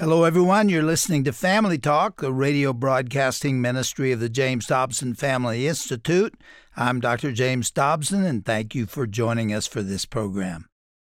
Hello, everyone. You're listening to Family Talk, a radio broadcasting ministry of the James Dobson Family Institute. I'm Dr. James Dobson, and thank you for joining us for this program.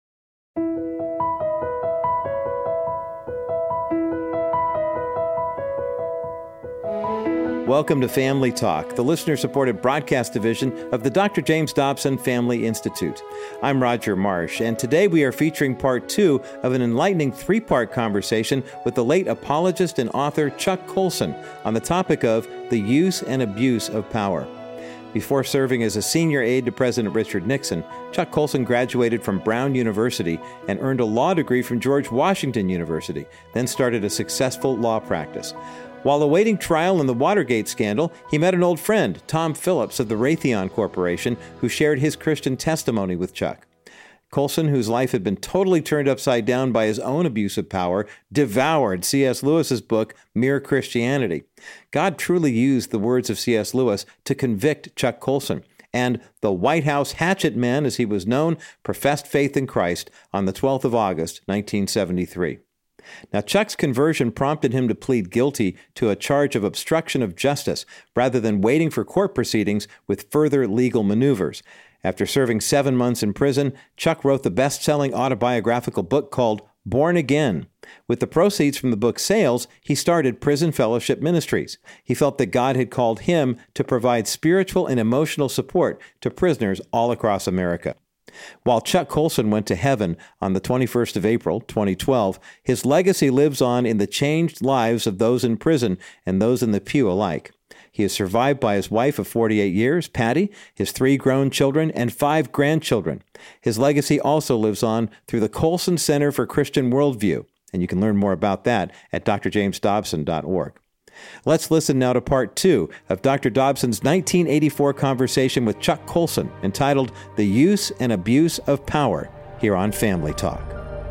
Welcome to Family Talk, the listener-supported broadcast division of the Dr. James Dobson Family Institute. I'm Roger Marsh, and today we are featuring part 2 of an enlightening 3-part conversation with the late apologist and author Chuck Colson on the topic of the use and abuse of power. Before serving as a senior aide to President Richard Nixon, Chuck Colson graduated from Brown University and earned a law degree from George Washington University, then started a successful law practice. While awaiting trial in the Watergate scandal, he met an old friend, Tom Phillips of the Raytheon Corporation, who shared his Christian testimony with Chuck. Colson, whose life had been totally turned upside down by his own abuse of power, devoured C.S. Lewis's book, Mere Christianity. God truly used the words of C.S. Lewis to convict Chuck Colson, and the White House hatchet man, as he was known, professed faith in Christ on the 12th of August, 1973. Now, Chuck's conversion prompted him to plead guilty to a charge of obstruction of justice rather than waiting for court proceedings with further legal maneuvers. After serving 7 months in prison, Chuck wrote the best-selling autobiographical book called Born Again. With the proceeds from the book's sales, he started Prison Fellowship Ministries. He felt that God had called him to provide spiritual and emotional support to prisoners all across America. While Chuck Colson went to heaven on the 21st of April, 2012, his legacy lives on in the changed lives of those in prison and those in the pew alike. He is survived by his wife of 48 years, Patty, his 3 grown children, and 5 grandchildren. His legacy also lives on through the Colson Center for Christian Worldview, and you can learn more about that at drjamesdobson.org. Let's listen now to part 2 of Dr. Dobson's 1984 conversation with Chuck Colson, entitled The Use and Abuse of Power, here on Family Talk.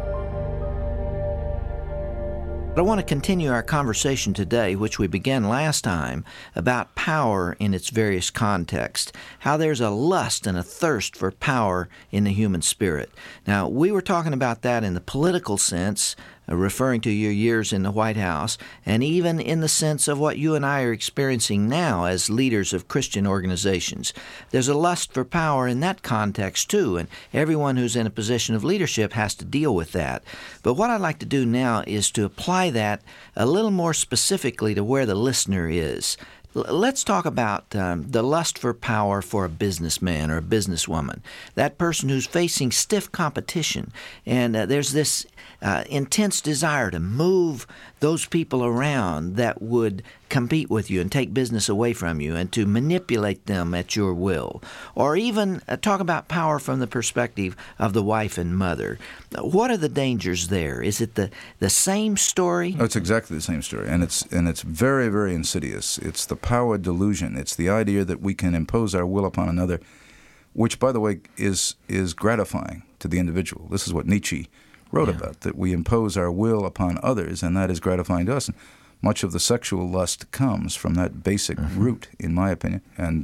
I want to continue our conversation today, which we began last time, about power in its various contexts, how there's a lust and a thirst for power in the human spirit. Now, we were talking about that in the political sense, referring to your years in the White House, and even in the sense of what you and I are experiencing now as leaders of Christian organizations. There's a lust for power in that context too, and everyone who's in a position of leadership has to deal with that. But what I'd like to do now is to apply that a little more specifically to where the listener is. Let's talk about the lust for power for a businessman or a businesswoman, that person who's facing stiff competition, and there's this intense desire to move those people around that would compete with you and take business away from you and to manipulate them at your will. Or even talk about power from the perspective of the wife and mother. What are the dangers there? Is it the same story? Oh, it's exactly the same story, and it's very, very insidious. It's the power delusion. It's the idea that we can impose our will upon another, which, by the way, is gratifying to the individual. This is what Nietzsche wrote about, that we impose our will upon others, and that is gratifying to us. And much of the sexual lust comes from that basic root, in my opinion.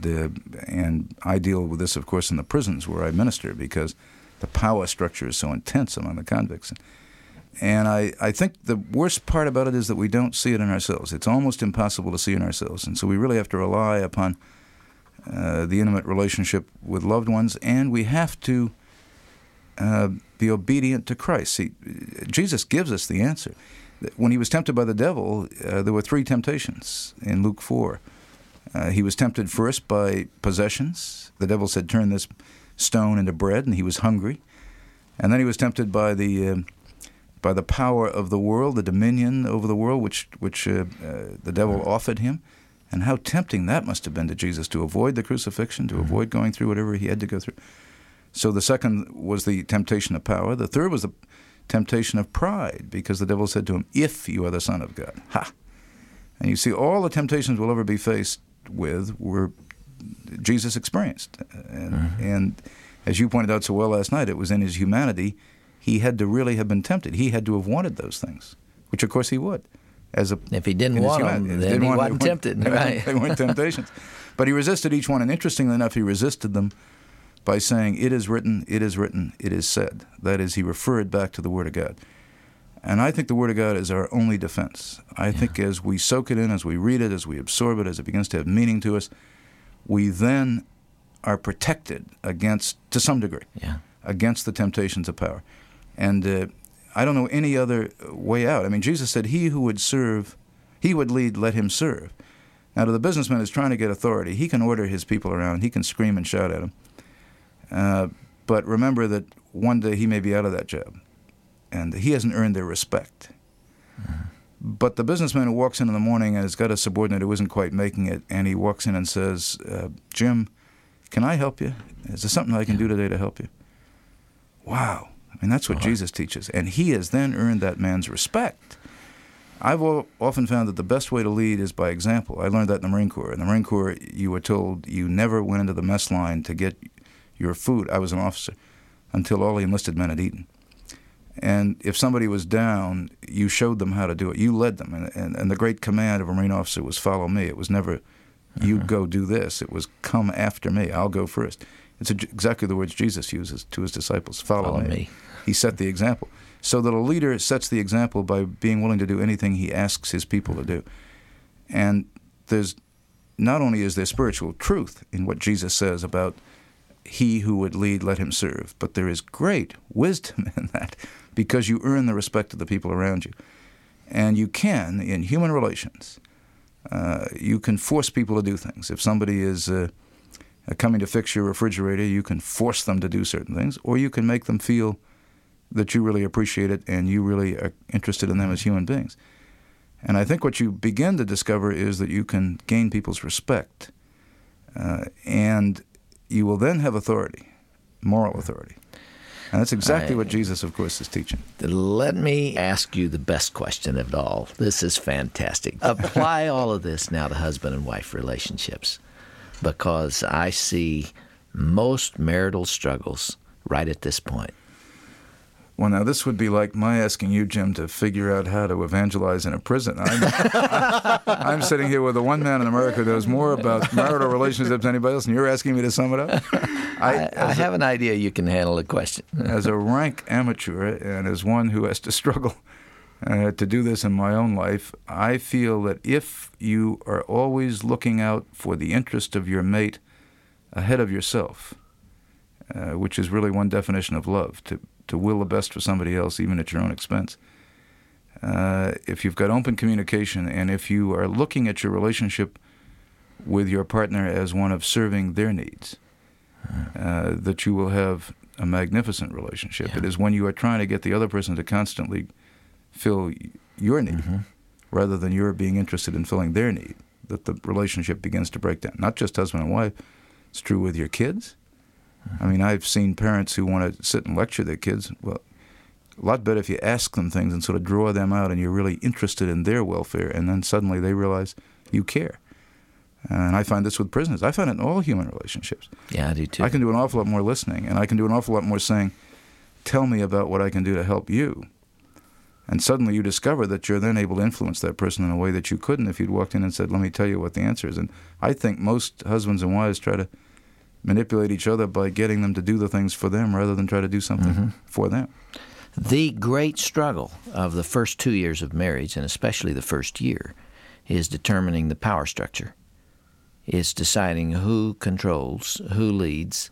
And I deal with this, of course, in the prisons where I minister, because the power structure is so intense among the convicts. And I think the worst part about it is that we don't see it in ourselves. It's almost impossible to see in ourselves. And so we really have to rely upon the intimate relationship with loved ones, and we have to be obedient to Christ. See, Jesus gives us the answer. When he was tempted by the devil, there were 3 temptations in Luke 4. He was tempted first by possessions. The devil said, "Turn this stone into bread," and he was hungry. And then he was tempted by the power of the world, the dominion over the world, which the devil offered him. And how tempting that must have been to Jesus to avoid the crucifixion, to avoid going through whatever he had to go through. So the second was the temptation of power. The third was the temptation of pride, because the devil said to him, "If you are the Son of God." Ha! And you see, all the temptations we'll ever be faced with were Jesus experienced. And as you pointed out so well last night, it was in his humanity. He had to really have been tempted. He had to have wanted those things, which of course he would. If he didn't want them, then he wasn't tempted. Right? They weren't temptations. But he resisted each one, and interestingly enough, he resisted them by saying, "It is written, it is written, it is said." That is, he referred back to the Word of God. And I think the Word of God is our only defense. I think as we soak it in, as we read it, as we absorb it, as it begins to have meaning to us, we then are protected against, to some degree, against the temptations of power. And I don't know any other way out. I mean, Jesus said, he who would serve, he would lead, let him serve. Now, to the businessman who's trying to get authority, he can order his people around. He can scream and shout at them. But remember that one day he may be out of that job, and he hasn't earned their respect. But the businessman who walks in the morning and has got a subordinate who isn't quite making it, and he walks in and says, Jim, can I help you? Is there something I can do today to help you? Wow. I mean, that's what Jesus teaches. And he has then earned that man's respect. I've often found that the best way to lead is by example. I learned that in the Marine Corps. In the Marine Corps, you were told you never went into the mess line to get your food. I was an officer until all the enlisted men had eaten. And if somebody was down, you showed them how to do it. You led them. And the great command of a Marine officer was follow me. It was never, you go do this. It was come after me. I'll go first. It's exactly the words Jesus uses to his disciples. Follow me. He set the example. So that a leader sets the example by being willing to do anything he asks his people to do. And there's not only is there spiritual truth in what Jesus says about he who would lead, let him serve, but there is great wisdom in that, because you earn the respect of the people around you. And you can, in human relations, you can force people to do things. If somebody is coming to fix your refrigerator, you can force them to do certain things, or you can make them feel that you really appreciate it and you really are interested in them as human beings. And I think what you begin to discover is that you can gain people's respect, and you will then have authority, moral authority. And that's exactly what Jesus, of course, is teaching. Let me ask you the best question of all. This is fantastic. Apply all of this now to husband and wife relationships, because I see most marital struggles right at this point. Well, now, this would be like my asking you, Jim, to figure out how to evangelize in a prison. I'm sitting here with the one man in America who knows more about marital relationships than anybody else, and you're asking me to sum it up? I have an idea you can handle the question. As a rank amateur and as one who has to struggle to do this in my own life, I feel that if you are always looking out for the interest of your mate ahead of yourself, which is really one definition of love, to will the best for somebody else, even at your own expense. If you've got open communication, and if you are looking at your relationship with your partner as one of serving their needs, that you will have a magnificent relationship. Yeah. It is when you are trying to get the other person to constantly fill your need, rather than you're being interested in filling their need, that the relationship begins to break down. Not just husband and wife. It's true with your kids. I mean, I've seen parents who want to sit and lecture their kids. Well, a lot better if you ask them things and sort of draw them out and you're really interested in their welfare, and then suddenly they realize you care. And I find this with prisoners. I find it in all human relationships. Yeah, I do too. I can do an awful lot more listening, and I can do an awful lot more saying, tell me about what I can do to help you. And suddenly you discover that you're then able to influence that person in a way that you couldn't if you'd walked in and said, let me tell you what the answer is. And I think most husbands and wives try to manipulate each other by getting them to do the things for them rather than try to do something for them. The great struggle of the first 2 years of marriage, and especially the first year, is determining the power structure. It's deciding who controls, who leads.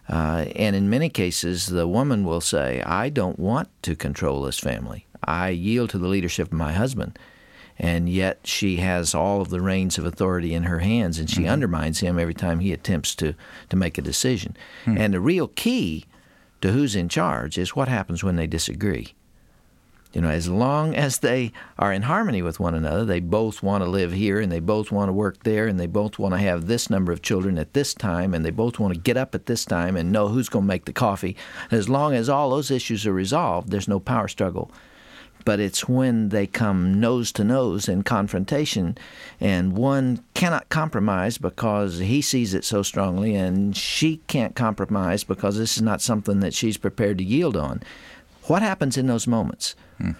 And in many cases, the woman will say, I don't want to control this family. I yield to the leadership of my husband. And yet she has all of the reins of authority in her hands, and she undermines him every time he attempts to make a decision. And the real key to who's in charge is what happens when they disagree. You know, as long as they are in harmony with one another, they both want to live here, and they both want to work there, and they both want to have this number of children at this time, and they both want to get up at this time and know who's going to make the coffee. As long as all those issues are resolved, there's no power struggle. But it's when they come nose to nose in confrontation, and one cannot compromise because he sees it so strongly, and she can't compromise because this is not something that she's prepared to yield on. What happens in those moments?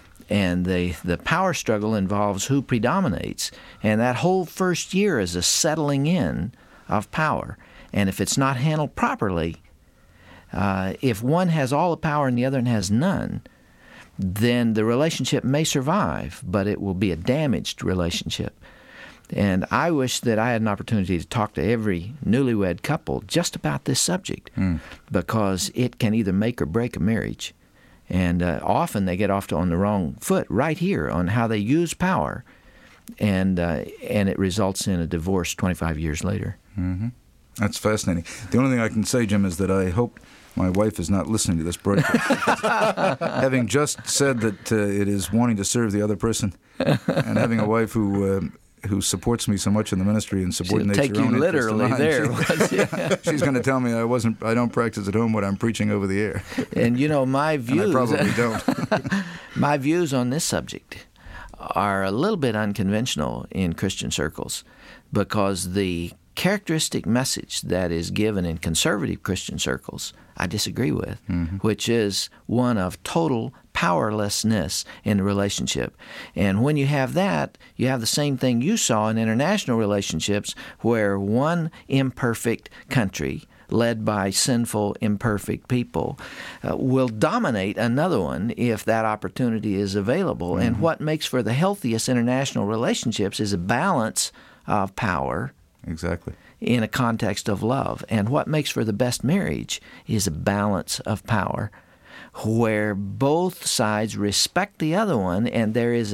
And the power struggle involves who predominates, and that whole first year is a settling in of power. And if it's not handled properly, if one has all the power and the other has none, then the relationship may survive, but it will be a damaged relationship. And I wish that I had an opportunity to talk to every newlywed couple just about this subject, because it can either make or break a marriage. And often they get off on the wrong foot right here on how they use power, and it results in a divorce 25 years later. Mm-hmm. That's fascinating. The only thing I can say, Jim, is that I hope my wife is not listening to this broadcast. Having just said that it is wanting to serve the other person, and having a wife who supports me so much in the ministry and subordinates She'll take your own you literally there. She's going to tell me I don't practice at home what I'm preaching over the air. And my views. And I probably don't. My views on this subject are a little bit unconventional in Christian circles, because the characteristic message that is given in conservative Christian circles I disagree with, which is one of total powerlessness in the relationship. And when you have that, you have the same thing you saw in international relationships, where one imperfect country led by sinful, imperfect people will dominate another one if that opportunity is available. And what makes for the healthiest international relationships is a balance of power. Exactly. In a context of love. And what makes for the best marriage is a balance of power, where both sides respect the other one, and there is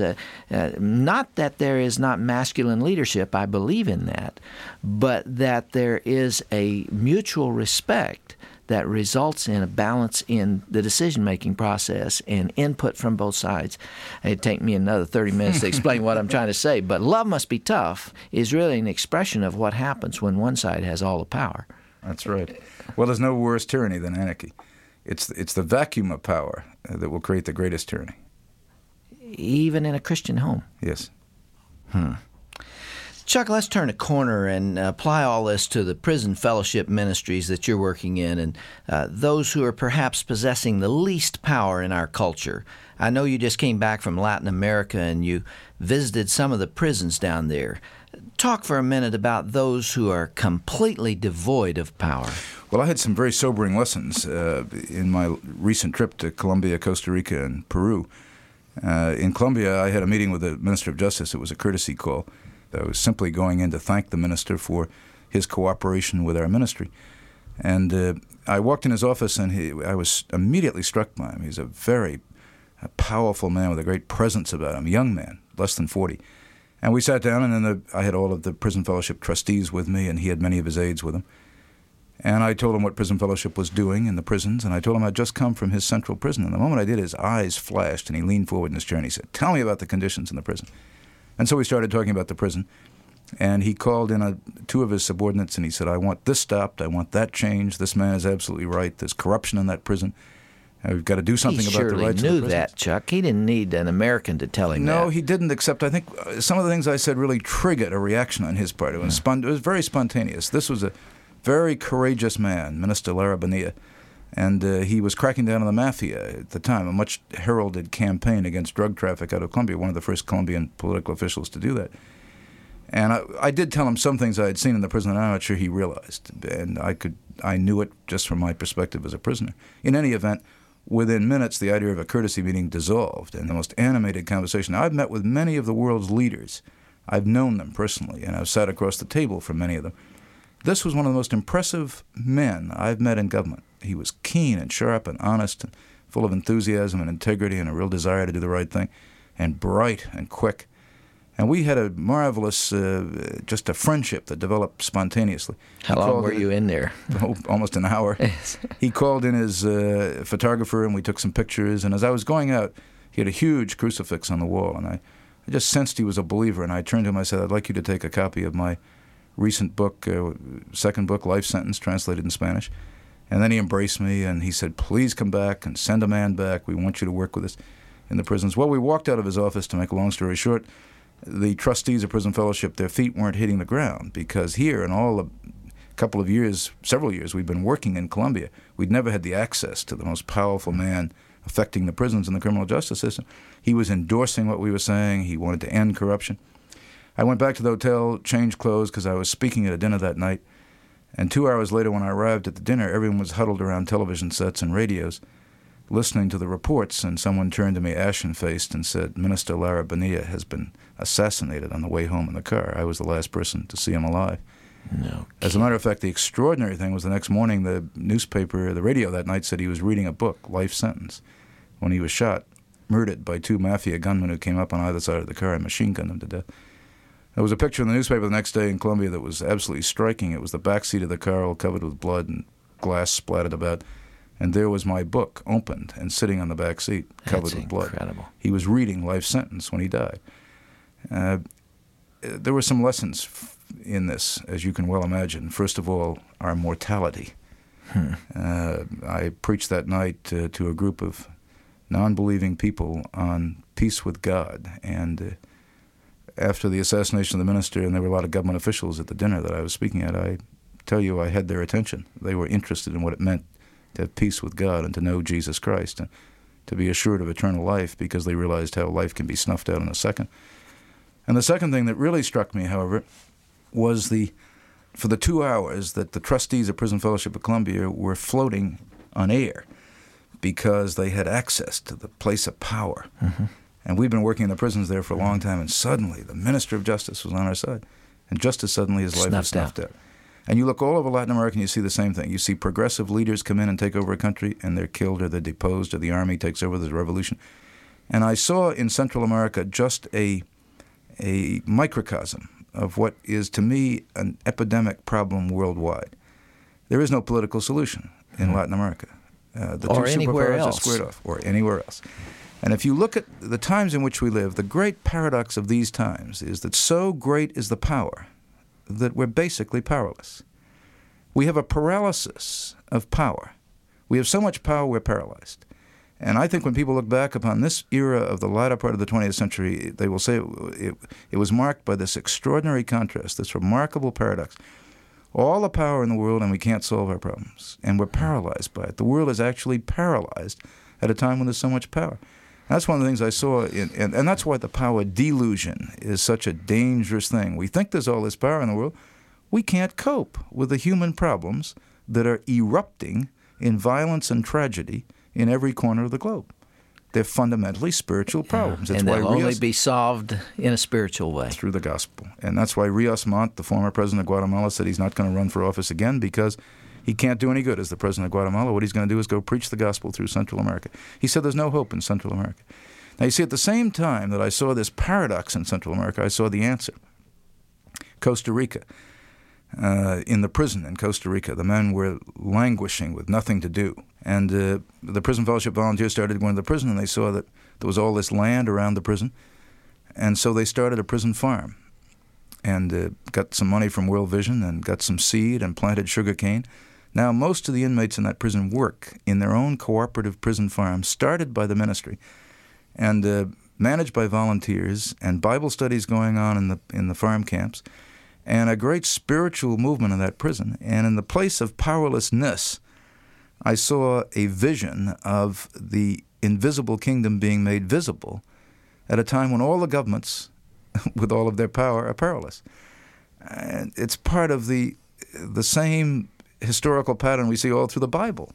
not that there is not masculine leadership, I believe in that, but that there is a mutual respect that results in a balance in the decision-making process and input from both sides. It'd take me another 30 minutes to explain what I'm trying to say, but love must be tough is really an expression of what happens when one side has all the power. That's right. Well, there's no worse tyranny than anarchy. It's the vacuum of power that will create the greatest tyranny. Even in a Christian home. Yes. Chuck, let's turn a corner and apply all this to the prison fellowship ministries that you're working in, and those who are perhaps possessing the least power in our culture. I know you just came back from Latin America and you visited some of the prisons down there. Talk for a minute about those who are completely devoid of power. Well, I had some very sobering lessons in my recent trip to Colombia, Costa Rica, and Peru. In Colombia, I had a meeting with the Minister of Justice. It was a courtesy call. I was simply going in to thank the minister for his cooperation with our ministry. And I walked in his office, and I was immediately struck by him. He's a very powerful man with a great presence about him, a young man, less than 40. And we sat down, and then I had all of the Prison Fellowship trustees with me, and he had many of his aides with him. And I told him what Prison Fellowship was doing in the prisons, and I told him I'd just come from his central prison. And the moment I did, his eyes flashed, and he leaned forward in his chair, and he said, "Tell me about the conditions in the prison." And so we started talking about the prison, and he called in two of his subordinates, and he said, "I want this stopped. I want that changed. This man is absolutely right. There's corruption in that prison. We've got to do something about the rights of the prisoners." He surely knew that, Chuck. He didn't need an American to tell him that. No, he didn't, except I think some of the things I said really triggered a reaction on his part. It was very spontaneous. This was a very courageous man, Minister Lara Bonilla, and he was cracking down on the mafia at the time, a much heralded campaign against drug traffic out of Colombia, one of the first Colombian political officials to do that. And I did tell him some things I had seen in the prison that I'm not sure he realized, and I knew it just from my perspective as a prisoner. In any event, within minutes, the idea of a courtesy meeting dissolved, and the most animated conversation. I've met with many of the world's leaders. I've known them personally, and I've sat across the table from many of them. This was one of the most impressive men I've met in government. He was keen and sharp and honest and full of enthusiasm and integrity and a real desire to do the right thing, and bright and quick. And we had a marvelous, just a friendship that developed spontaneously. How long were you in there? Almost an hour. He called in his photographer, and we took some pictures. And as I was going out, he had a huge crucifix on the wall, and I just sensed he was a believer. And I turned to him, I said, "I'd like you to take a copy of my recent book, second book, Life Sentence, translated in Spanish." And then he embraced me, and he said, "Please come back and send a man back. We want you to work with us in the prisons." Well, we walked out of his office, to make a long story short. The trustees of Prison Fellowship, their feet weren't hitting the ground, because here in all the couple of years, several years, we've been working in Colombia, we'd never had the access to the most powerful man affecting the prisons and the criminal justice system. He was endorsing what we were saying. He wanted to end corruption. I went back to the hotel, changed clothes, because I was speaking at a dinner that night. And 2 hours later, when I arrived at the dinner, everyone was huddled around television sets and radios. listening to the reports, and someone turned to me ashen-faced and said, Minister Lara Bonilla has been assassinated on the way home in the car. I was the last person to see him alive. No. As a matter of fact, the extraordinary thing was the next morning the radio that night said he was reading a book, Life Sentence, when he was shot, murdered by 2 mafia gunmen who came up on either side of the car and machine-gunned him to death. There was a picture in the newspaper the next day in Colombia that was absolutely striking. It was the back seat of the car all covered with blood and glass splattered about. And there was my book opened and sitting on the back seat covered with blood. Incredible. He was reading Life Sentence when he died. There were some lessons in this, as you can well imagine. First of all, our mortality. I preached that night to a group of non-believing people on peace with God. And after the assassination of the minister, and there were a lot of government officials at the dinner that I was speaking at, I tell you I had their attention. They were interested in what it meant to have peace with God and to know Jesus Christ and to be assured of eternal life, because they realized how life can be snuffed out in a second. And the second thing that really struck me, however, was for the 2 hours that the trustees of Prison Fellowship of Columbia were floating on air because they had access to the place of power. Mm-hmm. And we've been working in the prisons there for a long time, and suddenly the Minister of Justice was on our side. And just as suddenly his life was snuffed out. And you look all over Latin America and you see the same thing. You see progressive leaders come in and take over a country, and they're killed or they're deposed, or the army takes over, there's a revolution. And I saw in Central America just a microcosm of what is, to me, an epidemic problem worldwide. There is no political solution in Latin America. The or two anywhere superpowers else. are squared off, or anywhere else. And if you look at the times in which we live, the great paradox of these times is that so great is the power that we're basically powerless. We have a paralysis of power. We have so much power, we're paralyzed. And I think when people look back upon this era of the latter part of the 20th century, they will say it was marked by this extraordinary contrast, this remarkable paradox. All the power in the world, and we can't solve our problems. And we're paralyzed by it. The world is actually paralyzed at a time when there's so much power. That's one of the things I saw, and that's why the power delusion is such a dangerous thing. We think there's all this power in the world. We can't cope with the human problems that are erupting in violence and tragedy in every corner of the globe. They're fundamentally spiritual problems. And they'll only be solved in a spiritual way. Through the gospel. And that's why Rios Montt, the former president of Guatemala, said he's not going to run for office again because he can't do any good as the president of Guatemala. What he's going to do is go preach the gospel through Central America. He said there's no hope in Central America. Now, you see, at the same time that I saw this paradox in Central America, I saw the answer. Costa Rica. In the prison in Costa Rica, the men were languishing with nothing to do. And the Prison Fellowship volunteers started going to the prison, and they saw that there was all this land around the prison. And so they started a prison farm and got some money from World Vision and got some seed and planted sugarcane. Now, most of the inmates in that prison work in their own cooperative prison farm, started by the ministry and managed by volunteers, and Bible studies going on in the farm camps, and a great spiritual movement in that prison. And in the place of powerlessness, I saw a vision of the invisible kingdom being made visible at a time when all the governments, with all of their power, are powerless. And it's part of the same historical pattern we see all through the Bible.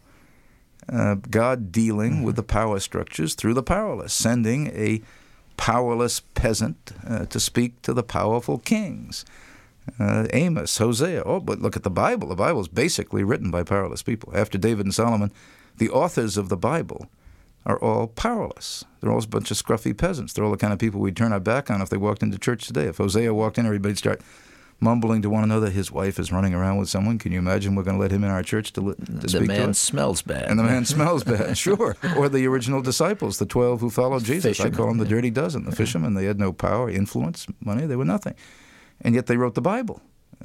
God dealing with the power structures through the powerless, sending a powerless peasant to speak to the powerful kings. Amos, Hosea. Oh, but look at the Bible. The Bible is basically written by powerless people. After David and Solomon, the authors of the Bible are all powerless. They're all a bunch of scruffy peasants. They're all the kind of people we'd turn our back on if they walked into church today. If Hosea walked in, everybody'd start mumbling to one another, his wife is running around with someone. Can you imagine we're going to let him in our church to speak to us? The man smells bad. And the man smells bad, sure. Or the original disciples, the 12 who followed Jesus. Fishermen. I call them the dirty dozen, the fishermen. They had no power, influence, money. They were nothing. And yet they wrote the Bible.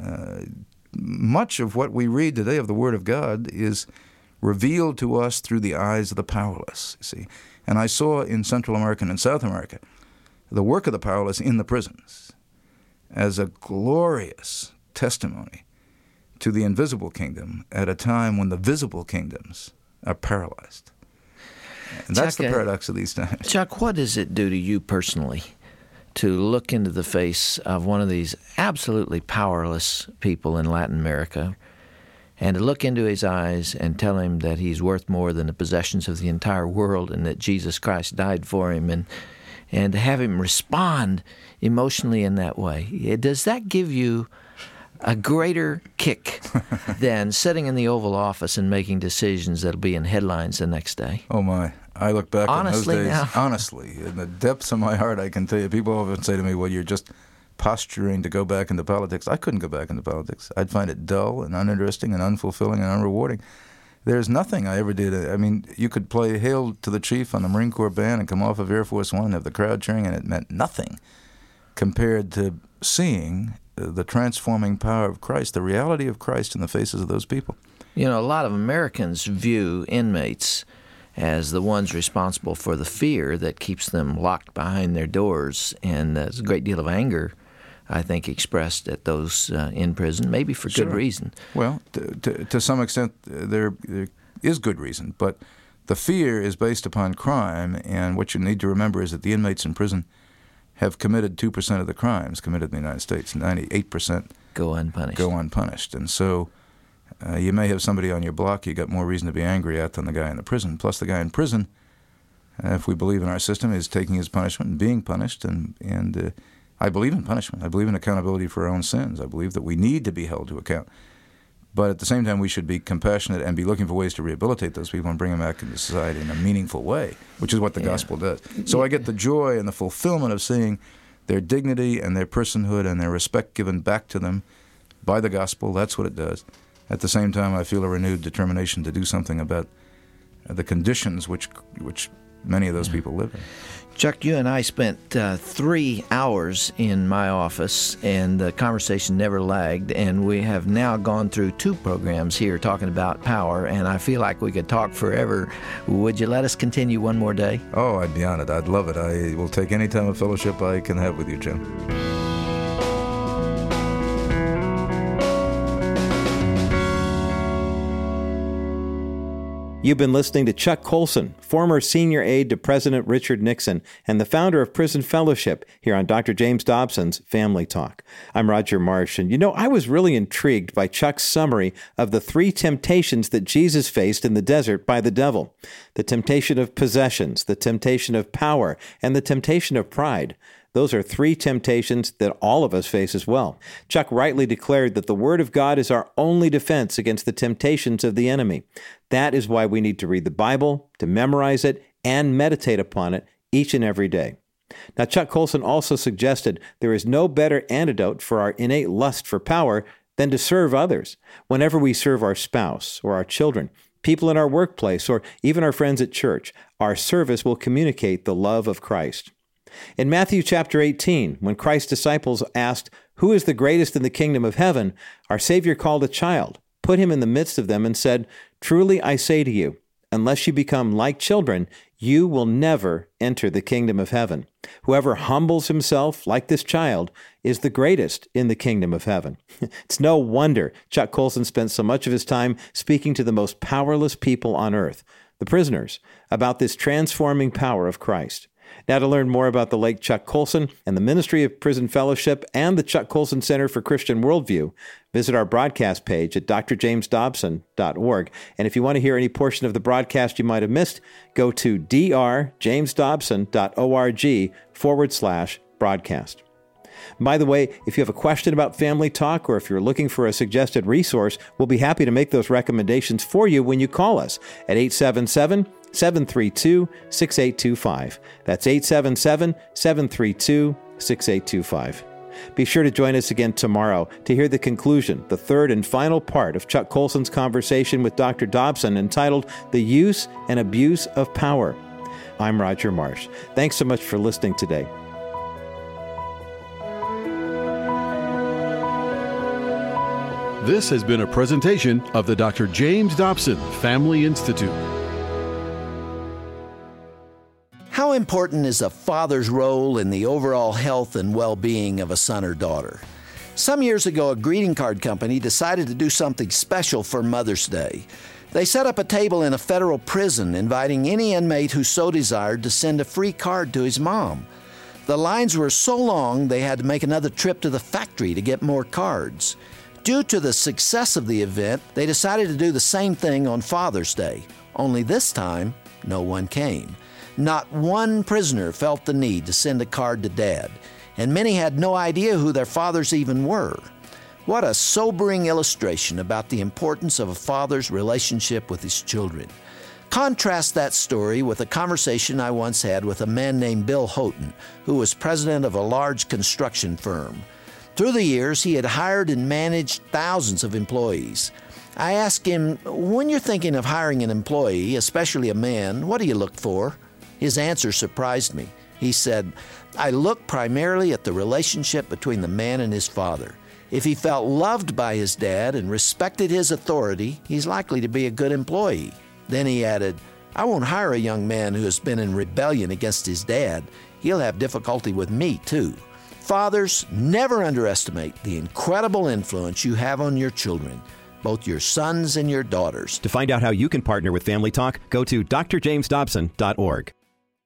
Much of what we read today of the Word of God is revealed to us through the eyes of the powerless, you see. And I saw in Central America and South America the work of the powerless in the prisons as a glorious testimony to the invisible kingdom at a time when the visible kingdoms are paralyzed. And that's the paradox of these times. Chuck, what does it do to you personally to look into the face of one of these absolutely powerless people in Latin America and to look into his eyes and tell him that he's worth more than the possessions of the entire world and that Jesus Christ died for him, and to have him respond emotionally in that way. Does that give you a greater kick than sitting in the Oval Office and making decisions that'll be in headlines the next day? Oh, my. I look back on those days, now? honestly, in the depths of my heart, I can tell you, people often say to me, well, you're just posturing to go back into politics. I couldn't go back into politics. I'd find it dull and uninteresting and unfulfilling and unrewarding. There's nothing I ever did. I mean, you could play Hail to the Chief on the Marine Corps band and come off of Air Force One and have the crowd cheering, and it meant nothing compared to seeing the transforming power of Christ, the reality of Christ in the faces of those people. You know, a lot of Americans view inmates as the ones responsible for the fear that keeps them locked behind their doors, and there's a great deal of anger, I think, expressed at those in prison, maybe for good reason. Well, to some extent, there is good reason, but the fear is based upon crime, and what you need to remember is that the inmates in prison have committed 2% of the crimes committed in the United States. 98% go unpunished. And so you may have somebody on your block you got more reason to be angry at than the guy in the prison. Plus, the guy in prison, if we believe in our system, is taking his punishment and being punished, and I believe in punishment. I believe in accountability for our own sins. I believe that we need to be held to account. But at the same time, we should be compassionate and be looking for ways to rehabilitate those people and bring them back into society in a meaningful way, which is what the gospel does. So I get the joy and the fulfillment of seeing their dignity and their personhood and their respect given back to them by the gospel. That's what it does. At the same time, I feel a renewed determination to do something about the conditions which many of those people live in. Chuck, you and I spent 3 hours in my office, and the conversation never lagged, and we have now gone through 2 programs here talking about power, and I feel like we could talk forever. Would you let us continue one more day? Oh, I'd be on it. I'd love it. I will take any time of fellowship I can have with you, Jim. You've been listening to Chuck Colson, former senior aide to President Richard Nixon and the founder of Prison Fellowship, here on Dr. James Dobson's Family Talk. I'm Roger Marsh, and I was really intrigued by Chuck's summary of the 3 temptations that Jesus faced in the desert by the devil: the temptation of possessions, the temptation of power, and the temptation of pride. Those are 3 temptations that all of us face as well. Chuck rightly declared that the Word of God is our only defense against the temptations of the enemy. That is why we need to read the Bible, to memorize it, and meditate upon it each and every day. Now, Chuck Colson also suggested there is no better antidote for our innate lust for power than to serve others. Whenever we serve our spouse or our children, people in our workplace, or even our friends at church, our service will communicate the love of Christ. In Matthew chapter 18, when Christ's disciples asked, "Who is the greatest in the kingdom of heaven?" our Savior called a child, put him in the midst of them, and said, "Truly I say to you, unless you become like children, you will never enter the kingdom of heaven. Whoever humbles himself like this child is the greatest in the kingdom of heaven." It's no wonder Chuck Colson spent so much of his time speaking to the most powerless people on earth, the prisoners, about this transforming power of Christ. Now, to learn more about the late Chuck Colson and the Ministry of Prison Fellowship and the Chuck Colson Center for Christian Worldview, visit our broadcast page at drjamesdobson.org. And if you want to hear any portion of the broadcast you might have missed, go to drjamesdobson.org/broadcast. By the way, if you have a question about Family Talk, or if you're looking for a suggested resource, we'll be happy to make those recommendations for you when you call us at 877-732-6825. That's 877-732-6825. Be sure to join us again tomorrow to hear the conclusion, the third and final part of Chuck Colson's conversation with Dr. Dobson, entitled The Use and Abuse of Power. I'm Roger Marsh. Thanks so much for listening today. This has been a presentation of the Dr. James Dobson Family Institute. How important is a father's role in the overall health and well-being of a son or daughter? Some years ago, a greeting card company decided to do something special for Mother's Day. They set up a table in a federal prison, inviting any inmate who so desired to send a free card to his mom. The lines were so long they had to make another trip to the factory to get more cards. Due to the success of the event, they decided to do the same thing on Father's Day. Only this time, no one came. Not one prisoner felt the need to send a card to Dad, and many had no idea who their fathers even were. What a sobering illustration about the importance of a father's relationship with his children. Contrast that story with a conversation I once had with a man named Bill Houghton, who was president of a large construction firm. Through the years, he had hired and managed thousands of employees. I asked him, when you're thinking of hiring an employee, especially a man, what do you look for? His answer surprised me. He said, I look primarily at the relationship between the man and his father. If he felt loved by his dad and respected his authority, he's likely to be a good employee. Then he added, I won't hire a young man who has been in rebellion against his dad. He'll have difficulty with me, too. Fathers, never underestimate the incredible influence you have on your children, both your sons and your daughters. To find out how you can partner with Family Talk, go to drjamesdobson.org.